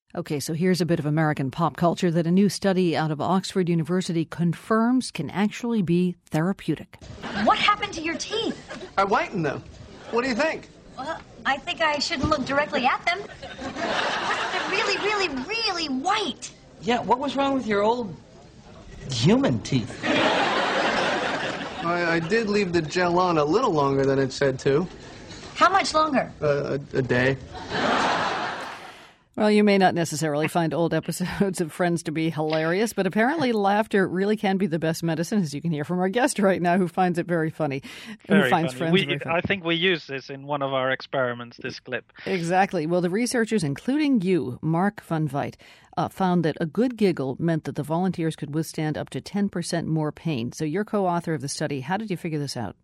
Okay, so here's a bit of American pop culture that a new study out of Oxford University confirms can actually be therapeutic. What happened to your teeth? I whitened them. What do you think? Well, I think I shouldn't look directly at them. They're really, really, really white. Yeah, what was wrong with your old human teeth? I did leave the gel on a little longer than it said to. How much longer? A day. Well, you may not necessarily find old episodes of Friends to be hilarious, but apparently laughter really can be the best medicine, as you can hear from our guest right now, who finds it very funny. Very finds funny. Friends very funny. I think we used this in one of our experiments, this clip. Exactly. Well, the researchers, including you, Mark van Veit, found that a good giggle meant that the volunteers could withstand up to 10% more pain. So you're co-author of the study. How did you figure this out?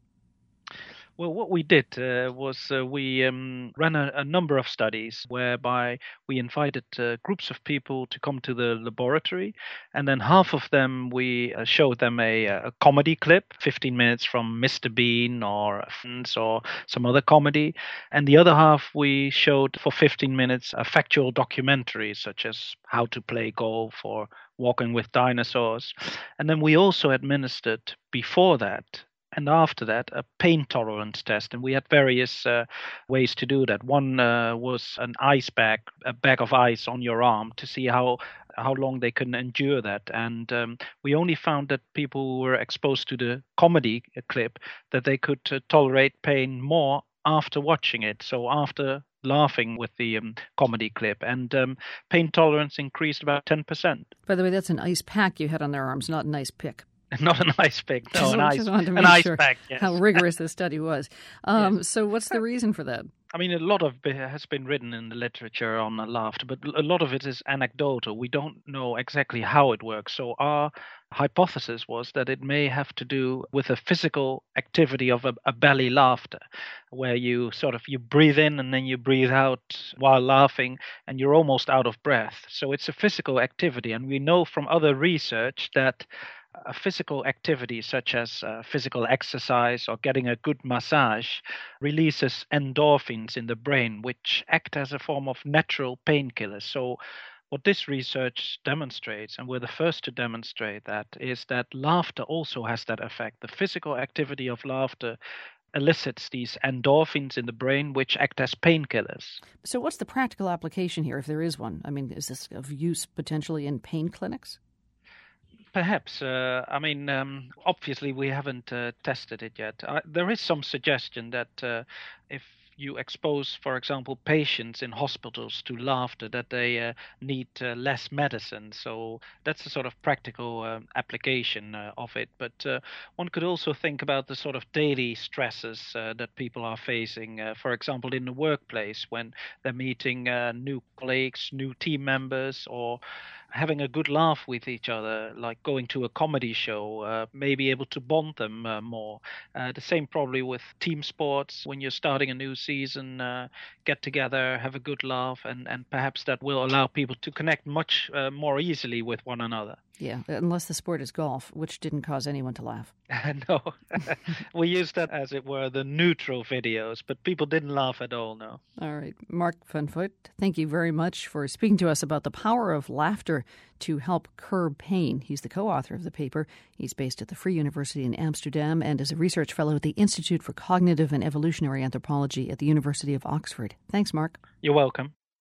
Well, what we did was we ran a number of studies whereby we invited groups of people to come to the laboratory, and then half of them we showed them a comedy clip, 15 minutes from Mr. Bean or Friends or some other comedy, and the other half we showed for 15 minutes a factual documentary such as How to Play Golf or Walking with Dinosaurs, and then we also administered before that and after that, a pain tolerance test. And we had various ways to do that. One was an ice bag, a bag of ice on your arm to see how long they can endure that. And we only found that people who were exposed to the comedy clip, that they could tolerate pain more after watching it. So after laughing with the comedy clip. And pain tolerance increased about 10%. By the way, that's an ice pack you had on their arms, not an ice pick. Not an ice pick, no, an ice pack. Yes. How rigorous the study was. Yes. So what's the reason for that? I mean, a lot of it has been written in the literature on laughter, but a lot of it is anecdotal. We don't know exactly how it works. So our hypothesis was that it may have to do with a physical activity of a belly laughter, where you breathe in and then you breathe out while laughing, and you're almost out of breath. So it's a physical activity, and we know from other research that a physical activity such as physical exercise or getting a good massage releases endorphins in the brain, which act as a form of natural painkillers. So what this research demonstrates, and we're the first to demonstrate that, is that laughter also has that effect. The physical activity of laughter elicits these endorphins in the brain, which act as painkillers. So what's the practical application here, if there is one? I mean, is this of use potentially in pain clinics? Perhaps. Obviously, we haven't tested it yet. There is some suggestion that if you expose, for example, patients in hospitals to laughter, that they need less medicine. So that's a sort of practical application of it. But one could also think about the sort of daily stresses that people are facing, for example, in the workplace when they're meeting new colleagues, new team members, or having a good laugh with each other, like going to a comedy show, may be able to bond them more. The same probably with team sports. When you're starting a new season, get together, have a good laugh, and perhaps that will allow people to connect much more easily with one another. Yeah, unless the sport is golf, which didn't cause anyone to laugh. No, we used that, as it were, the neutral videos, but people didn't laugh at all, no. All right. Mark van Veit, thank you very much for speaking to us about the power of laughter to help curb pain. He's the co-author of the paper. He's based at the Free University in Amsterdam and is a research fellow at the Institute for Cognitive and Evolutionary Anthropology at the University of Oxford. Thanks, Mark. You're welcome.